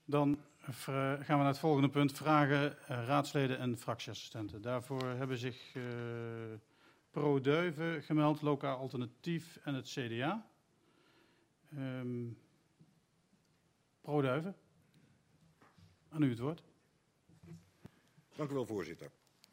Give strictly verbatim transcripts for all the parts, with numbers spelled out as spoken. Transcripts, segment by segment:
Dan gaan we naar het volgende punt. Vragen uh, raadsleden en fractieassistenten. Daarvoor hebben zich uh, Pro Duiven gemeld, Lokaal Alternatief en het C D A. Um, Pro Duiven, aan u het woord. Dank u wel, voorzitter.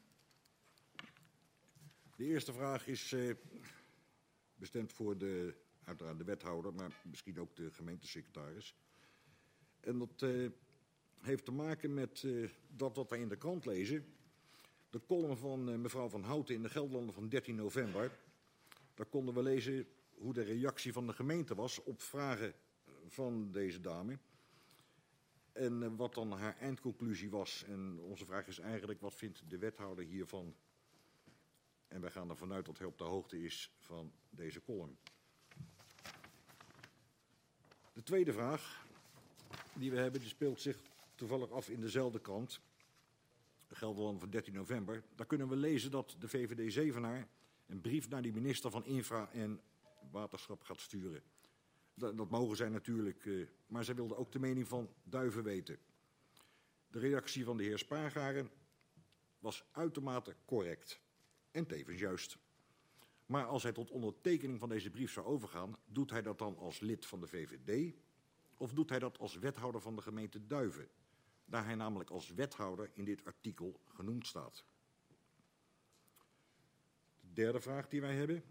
De eerste vraag is uh, bestemd voor de, uiteraard de wethouder, maar misschien ook de gemeentesecretaris. En dat uh, heeft te maken met uh, dat wat wij in de krant lezen. De column van uh, mevrouw Van Houten in de Gelderlander van dertien november. Daar konden we lezen hoe de reactie van de gemeente was op vragen van deze dame. En uh, wat dan haar eindconclusie was. En onze vraag is eigenlijk, wat vindt de wethouder hiervan? En wij gaan ervan uit dat hij op de hoogte is van deze column. De tweede vraag die we hebben, die speelt zich toevallig af in dezelfde krant. Gelderland van dertien november. Daar kunnen we lezen dat de V V D Zevenaar een brief naar de minister van Infra en Waterschap gaat sturen. Dat, dat mogen zij natuurlijk, uh, maar zij wilde ook de mening van Duiven weten. De reactie van de heer Spaargaren was uitermate correct en tevens juist. Maar als hij tot ondertekening van deze brief zou overgaan, doet hij dat dan als lid van de V V D of doet hij dat als wethouder van de gemeente Duiven? Daar hij namelijk als wethouder in dit artikel genoemd staat. De derde vraag die wij hebben.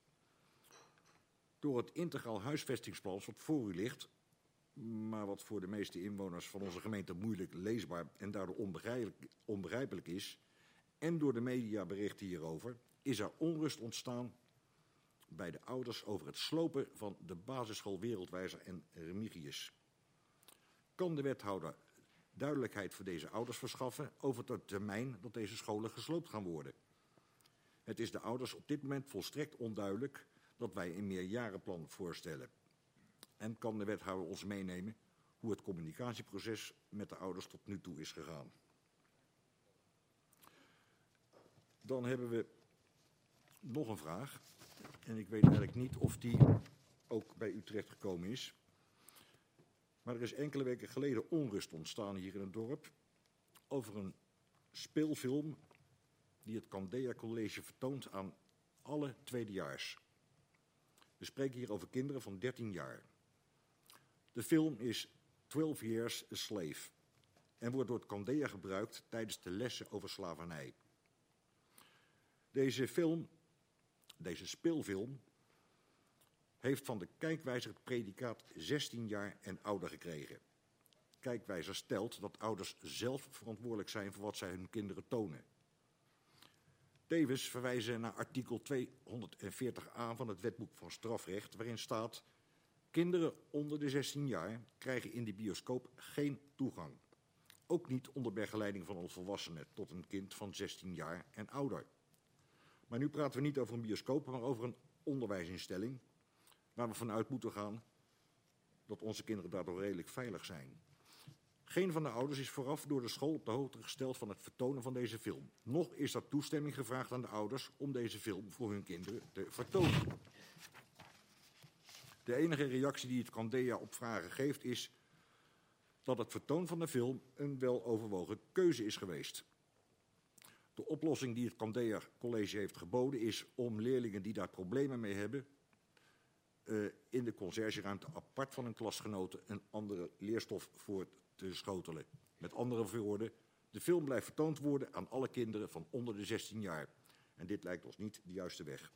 Door het integraal huisvestingsplan wat voor u ligt, maar wat voor de meeste inwoners van onze gemeente moeilijk leesbaar en daardoor onbegrijpelijk, onbegrijpelijk is, en door de mediaberichten hierover, is er onrust ontstaan bij de ouders over het slopen van de basisschool Wereldwijzer en Remigius. Kan de wethouder duidelijkheid voor deze ouders verschaffen over de termijn dat deze scholen gesloopt gaan worden? Het is de ouders op dit moment volstrekt onduidelijk dat wij een meerjarenplan voorstellen. En kan de wethouder ons meenemen hoe het communicatieproces met de ouders tot nu toe is gegaan? Dan hebben we nog een vraag. En ik weet eigenlijk niet of die ook bij u terechtgekomen is. Maar er is enkele weken geleden onrust ontstaan hier in het dorp over een speelfilm die het Candea College vertoont aan alle tweedejaars. We spreken hier over kinderen van dertien jaar. De film is twaalf Years a Slave en wordt door het Candea gebruikt tijdens de lessen over slavernij. Deze film, deze speelfilm, heeft van de kijkwijzer het predicaat zestien jaar en ouder gekregen. Kijkwijzer stelt dat ouders zelf verantwoordelijk zijn voor wat zij hun kinderen tonen. Tevens verwijzen naar artikel tweehonderdveertig a van het Wetboek van Strafrecht, waarin staat: kinderen onder de zestien jaar krijgen in de bioscoop geen toegang. Ook niet onder begeleiding van een volwassene tot een kind van zestien jaar en ouder. Maar nu praten we niet over een bioscoop, maar over een onderwijsinstelling waar we vanuit moeten gaan dat onze kinderen daardoor redelijk veilig zijn. Geen van de ouders is vooraf door de school op de hoogte gesteld van het vertonen van deze film. Nog is er toestemming gevraagd aan de ouders om deze film voor hun kinderen te vertonen. De enige reactie die het Candea op vragen geeft is dat het vertoon van de film een weloverwogen keuze is geweest. De oplossing die het Candea College heeft geboden is om leerlingen die daar problemen mee hebben uh, in de conciërgeruimte apart van hun klasgenoten een andere leerstof voor te schotelen. Met andere woorden, de film blijft vertoond worden aan alle kinderen van onder de zestien jaar. En dit lijkt ons niet de juiste weg.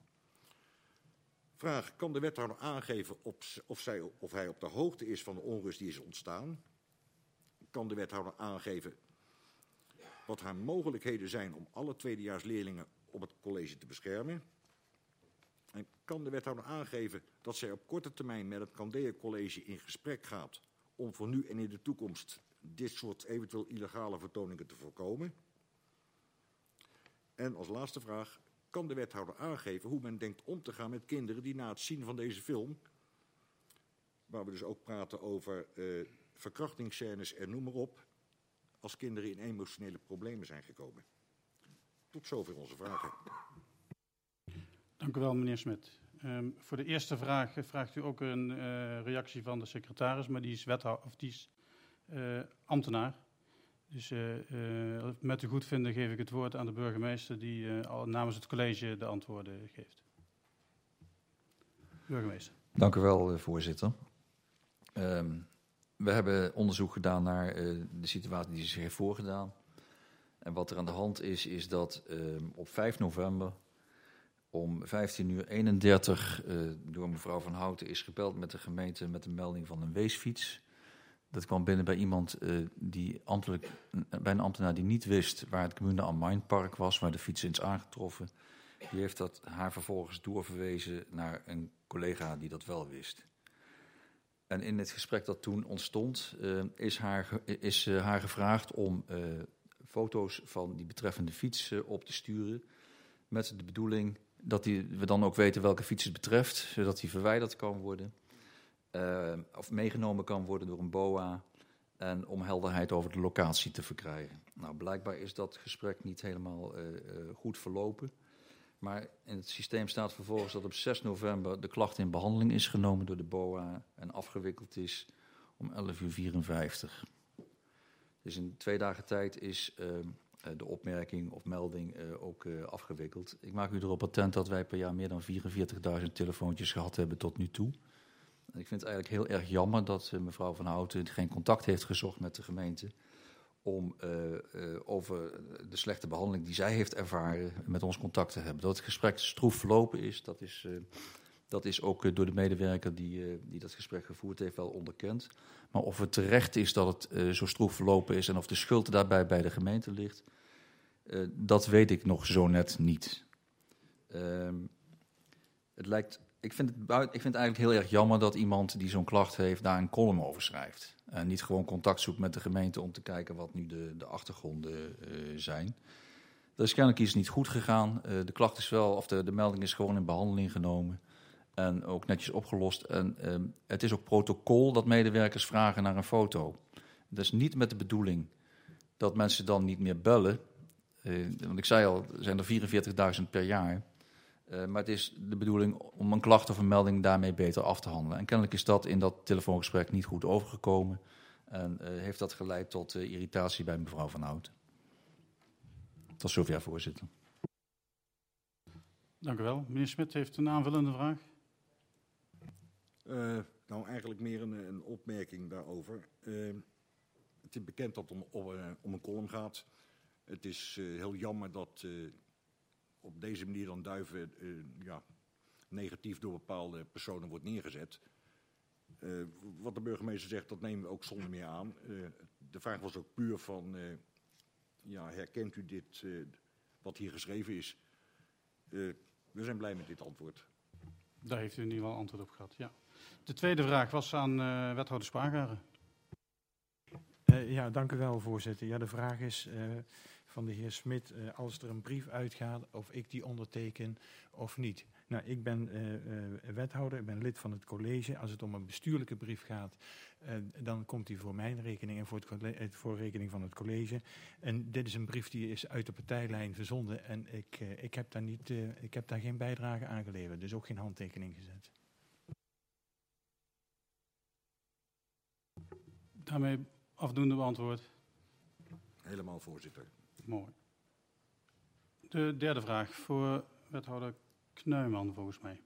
Vraag: kan de wethouder aangeven op, of, zij, of hij op de hoogte is van de onrust die is ontstaan? Kan de wethouder aangeven wat haar mogelijkheden zijn om alle tweedejaarsleerlingen op het college te beschermen? En kan de wethouder aangeven dat zij op korte termijn met het Candea College in gesprek gaat om voor nu en in de toekomst dit soort eventueel illegale vertoningen te voorkomen? En als laatste vraag: kan de wethouder aangeven hoe men denkt om te gaan met kinderen die na het zien van deze film, waar we dus ook praten over uh, verkrachtingsscènes en noem maar op, als kinderen in emotionele problemen zijn gekomen? Tot zover onze vragen. Dank u wel, meneer Smit. Um, voor de eerste vraag vraagt u ook een uh, reactie van de secretaris, maar die is, wethou- of die is uh, ambtenaar. Dus uh, uh, met uw goedvinden geef ik het woord aan de burgemeester die uh, al namens het college de antwoorden geeft. Burgemeester. Dank u wel, voorzitter. Um, we hebben onderzoek gedaan naar uh, de situatie die zich heeft voorgedaan. En wat er aan de hand is, is dat um, op vijf november om vijftien uur eenendertig uh, door mevrouw Van Houten is gebeld met de gemeente met de melding van een weesfiets. Dat kwam binnen bij iemand uh, die ambtelijk, bij een ambtenaar die niet wist waar het Comune am Main-park was, waar de fiets is aangetroffen. Die heeft dat haar vervolgens doorverwezen naar een collega die dat wel wist. En in het gesprek dat toen ontstond, uh, is, haar, is uh, haar gevraagd om uh, foto's van die betreffende fiets uh, op te sturen. Met de bedoeling dat die, we dan ook weten welke fiets het betreft, zodat die verwijderd kan worden. Uh, of meegenomen kan worden door een B O A. En om helderheid over de locatie te verkrijgen. Nou, blijkbaar is dat gesprek niet helemaal uh, uh, goed verlopen. Maar in het systeem staat vervolgens dat op zes november de klacht in behandeling is genomen door de B O A en afgewikkeld is om elf uur vierenvijftig. Dus in twee dagen tijd is uh, de opmerking of melding uh, ook uh, afgewikkeld. Ik maak u erop attent dat wij per jaar meer dan vierenveertigduizend telefoontjes gehad hebben tot nu toe. En ik vind het eigenlijk heel erg jammer dat uh, mevrouw Van Houten geen contact heeft gezocht met de gemeente om uh, uh, over de slechte behandeling die zij heeft ervaren met ons contact te hebben. Dat het gesprek stroef verlopen is, dat is, uh, dat is ook uh, door de medewerker die, uh, die dat gesprek gevoerd heeft wel onderkend. Maar of het terecht is dat het uh, zo stroef verlopen is en of de schuld daarbij bij de gemeente ligt, uh, dat weet ik nog zo net niet. Uh, het lijkt... Ik vind, het buiten, ik vind het eigenlijk heel erg jammer dat iemand die zo'n klacht heeft daar een column over schrijft. En niet gewoon contact zoekt met de gemeente om te kijken wat nu de, de achtergronden uh, zijn. Er is kennelijk iets niet goed gegaan. Uh, de klacht is wel, of de, de melding is gewoon in behandeling genomen. En ook netjes opgelost. En uh, het is ook protocol dat medewerkers vragen naar een foto. Dat is niet met de bedoeling dat mensen dan niet meer bellen. Uh, want ik zei al, er zijn er vierenveertigduizend per jaar. Uh, maar het is de bedoeling om een klacht of een melding daarmee beter af te handelen. En kennelijk is dat in dat telefoongesprek niet goed overgekomen. En uh, heeft dat geleid tot uh, irritatie bij mevrouw Van Houten. Tot zover, voorzitter. Dank u wel. Meneer Smit heeft een aanvullende vraag. Uh, nou, eigenlijk meer een, een opmerking daarover. Uh, het is bekend dat het om, om, uh, om een column gaat. Het is uh, heel jammer dat uh, op deze manier dan Duiven uh, ja, negatief door bepaalde personen wordt neergezet. Uh, wat de burgemeester zegt, dat nemen we ook zonder meer aan. Uh, de vraag was ook puur van, uh, ja, herkent u dit, uh, wat hier geschreven is? Uh, we zijn blij met dit antwoord. Daar heeft u in ieder geval antwoord op gehad, ja. De tweede vraag was aan uh, wethouder Spagaren. Uh, ja, dank u wel, voorzitter. Ja, de vraag is uh, van de heer Smit, uh, als er een brief uitgaat, of ik die onderteken of niet. Nou, ik ben uh, uh, wethouder, ik ben lid van het college. Als het om een bestuurlijke brief gaat, uh, dan komt die voor mijn rekening en voor, het college, voor rekening van het college. En dit is een brief die is uit de partijlijn verzonden en ik, uh, ik, heb, daar niet, uh, ik heb daar geen bijdrage aan geleverd, dus ook geen handtekening gezet. Daarmee afdoende beantwoord. Helemaal, voorzitter. Mooi. De derde vraag voor wethouder Knuijman, volgens mij.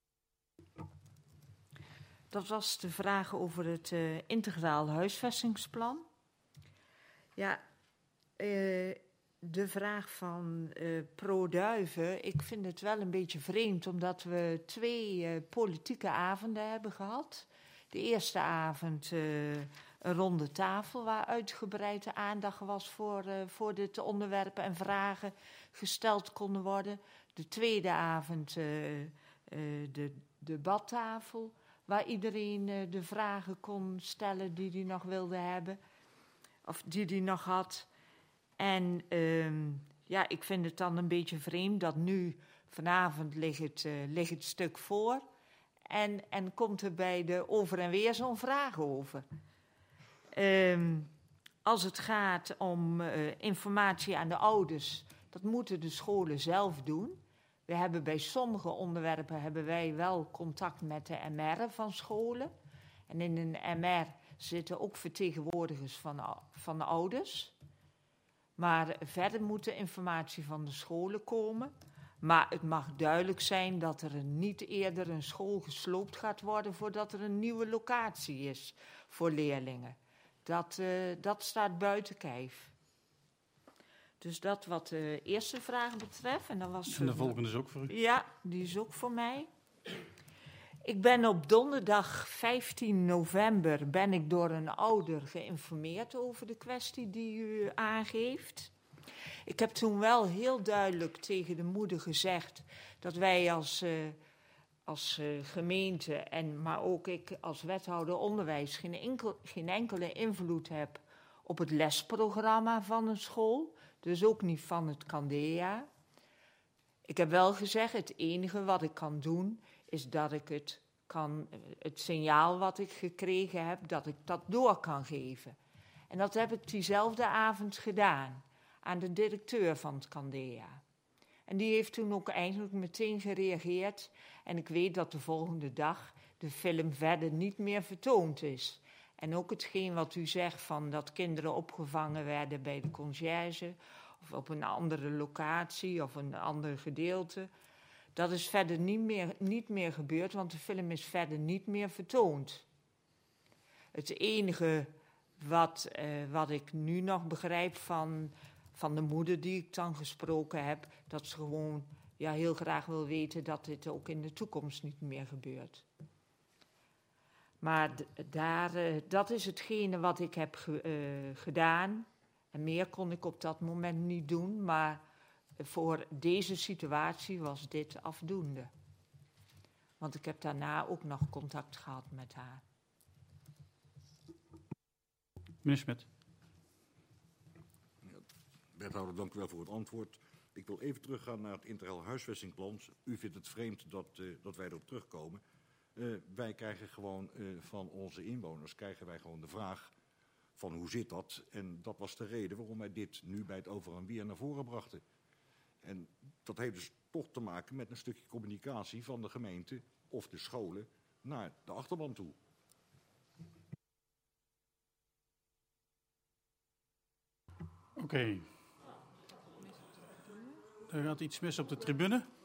Dat was de vraag over het uh, integraal huisvestingsplan. Ja, uh, de vraag van uh, Pro Duiven. Ik vind het wel een beetje vreemd, omdat we twee uh, politieke avonden hebben gehad. De eerste avond uh, een ronde tafel waar uitgebreide aandacht was voor, uh, voor dit onderwerp en vragen gesteld konden worden. De tweede avond uh, uh, de debattafel waar iedereen uh, de vragen kon stellen die hij nog wilde hebben of die hij nog had. En uh, ja, ik vind het dan een beetje vreemd dat nu vanavond ligt het, uh, ligt het stuk voor en, en komt er bij de over en weer zo'n vraag over. Um, als het gaat om uh, informatie aan de ouders, dat moeten de scholen zelf doen. We hebben bij sommige onderwerpen hebben wij wel contact met de M R van scholen. En in een M R zitten ook vertegenwoordigers van, van de ouders. Maar verder moet de informatie van de scholen komen. Maar het mag duidelijk zijn dat er niet eerder een school gesloopt gaat worden voordat er een nieuwe locatie is voor leerlingen. Dat, uh, dat staat buiten kijf. Dus dat wat de eerste vraag betreft. En, dan was en de volgende is ook voor u? Ja, die is ook voor mij. Ik ben op donderdag vijftien november ben ik door een ouder geïnformeerd over de kwestie die u aangeeft. Ik heb toen wel heel duidelijk tegen de moeder gezegd dat wij als, uh, als uh, gemeente, en, maar ook ik als wethouder onderwijs, geen, enkel, geen enkele invloed heb op het lesprogramma van een school. Dus ook niet van het Candea. Ik heb wel gezegd, het enige wat ik kan doen is dat ik het, kan, het signaal wat ik gekregen heb, dat ik dat door kan geven. En dat heb ik diezelfde avond gedaan aan de directeur van het Candea. En die heeft toen ook eigenlijk meteen gereageerd. En ik weet dat de volgende dag de film verder niet meer vertoond is. En ook hetgeen wat u zegt van dat kinderen opgevangen werden bij de conciërge of op een andere locatie of een ander gedeelte. Dat is verder niet meer, niet meer gebeurd, want de film is verder niet meer vertoond. Het enige wat, uh, wat ik nu nog begrijp van, van de moeder die ik dan gesproken heb, dat ze gewoon ja, heel graag wil weten dat dit ook in de toekomst niet meer gebeurt. Maar d- daar, uh, dat is hetgene wat ik heb ge, uh, gedaan. En meer kon ik op dat moment niet doen, maar voor deze situatie was dit afdoende. Want ik heb daarna ook nog contact gehad met haar. Meneer Smit. Ja, wethouder, dank u wel voor het antwoord. Ik wil even teruggaan naar het integraal huisvestingplan. U vindt het vreemd dat, uh, dat wij erop terugkomen. Uh, wij krijgen gewoon uh, van onze inwoners krijgen wij gewoon de vraag van hoe zit dat? En dat was de reden waarom wij dit nu bij het over en weer naar voren brachten. En dat heeft dus toch te maken met een stukje communicatie van de gemeente of de scholen naar de achterban toe. Oké. Okay. Er gaat iets mis op de tribune.